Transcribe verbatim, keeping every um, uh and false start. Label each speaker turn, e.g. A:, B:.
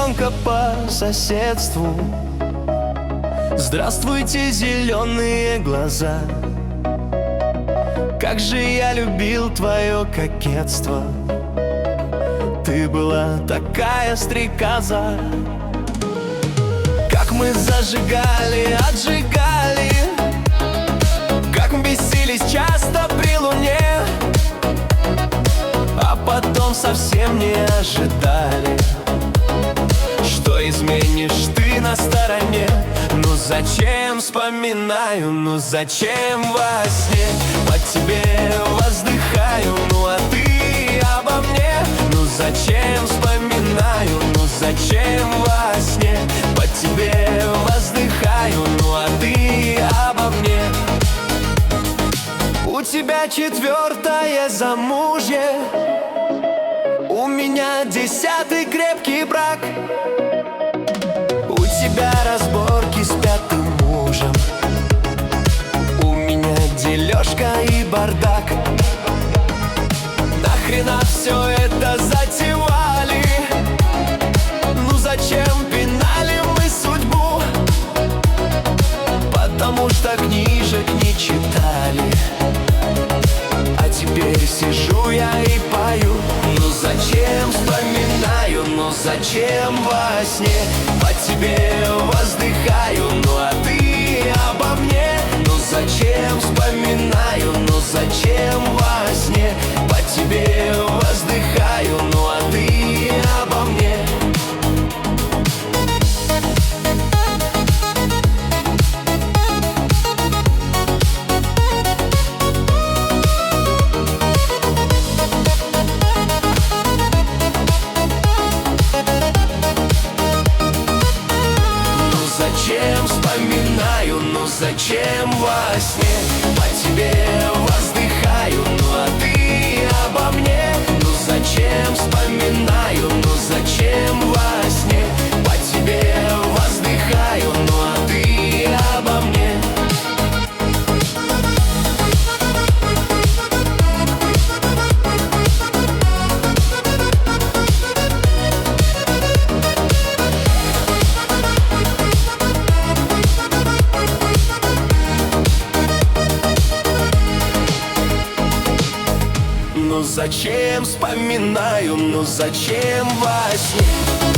A: девчонка по соседству. Здравствуйте, зеленые глаза. Как же я любил твое кокетство. Ты была такая стрекоза. Как мы зажигали, отжигали, как мы бесились часто при луне, а потом совсем не ожидали, что изменишь ты на стороне. Ну зачем вспоминаю, ну зачем во сне по тебе воздыхаю, ну а ты обо мне. Ну зачем вспоминаю, ну зачем во сне по тебе воздыхаю, ну а ты обо мне. У тебя четвертое замужье, у меня десятый крепкий брак. У тебя разборки с пятым мужем, у меня дележка и бардак. Нахрена все это затевали? Ну зачем пинали мы судьбу? Потому что книжек не читали, а теперь сижу я и пою. Ну зачем вспоминаю, ну зачем во сне по тебе воздыхаю, ну а ты обо мне. Ну зачем вспоминаю, ну зачем во сне по тебе воздыхаю, ну а ты обо мне. Зачем вспоминаю, ну зачем во сне по тебе воздыхаю, ну а ты обо мне. Ну зачем вспоминаю, ну зачем во сне по тебе воздыхаю, ну а ты обо мне. Ну зачем вспоминаю, ну зачем во сне